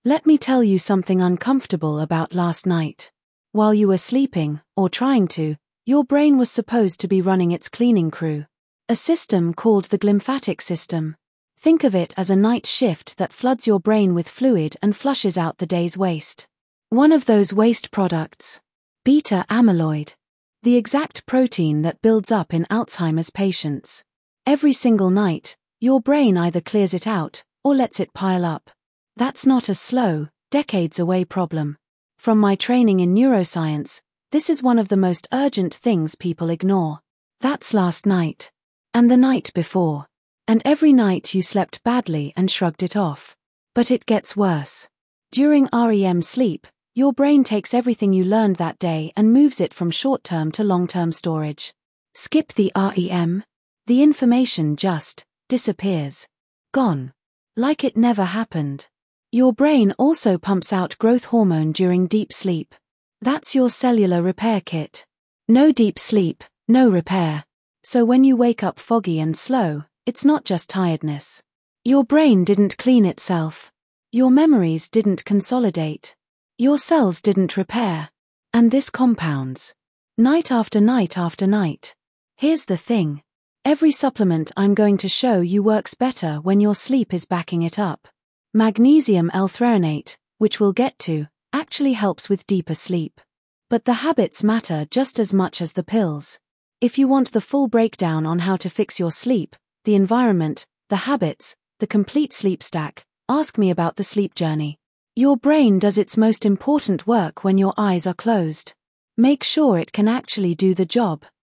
Let me tell you something uncomfortable about last night. While you were sleeping, or trying to, your brain was supposed to be running its cleaning crew. A system called the glymphatic system. Think of it as a night shift that floods your brain with fluid and flushes out the day's waste. One of those waste products. Beta amyloid. The exact protein that builds up in Alzheimer's patients. Every single night, your brain either clears it out, or lets it pile up. That's not a slow, decades-away problem. From my training in neuroscience, this is one of the most urgent things people ignore. That's last night. And the night before. And every night you slept badly and shrugged it off. But it gets worse. During REM sleep, your brain takes everything you learned that day and moves it from short-term to long-term storage. Skip the REM. The information just disappears. Gone. Like it never happened. Your brain also pumps out growth hormone during deep sleep. That's your cellular repair kit. No deep sleep, no repair. So when you wake up foggy and slow, it's not just tiredness. Your brain didn't clean itself. Your memories didn't consolidate. Your cells didn't repair. And this compounds. Night after night after night. Here's the thing. Every supplement I'm going to show you works better when your sleep is backing it up. Magnesium L-threonate, which we'll get to, actually helps with deeper sleep. But the habits matter just as much as the pills. If you want the full breakdown on how to fix your sleep, the environment, the habits, the complete sleep stack, ask me about the sleep journey. Your brain does its most important work when your eyes are closed. Make sure it can actually do the job.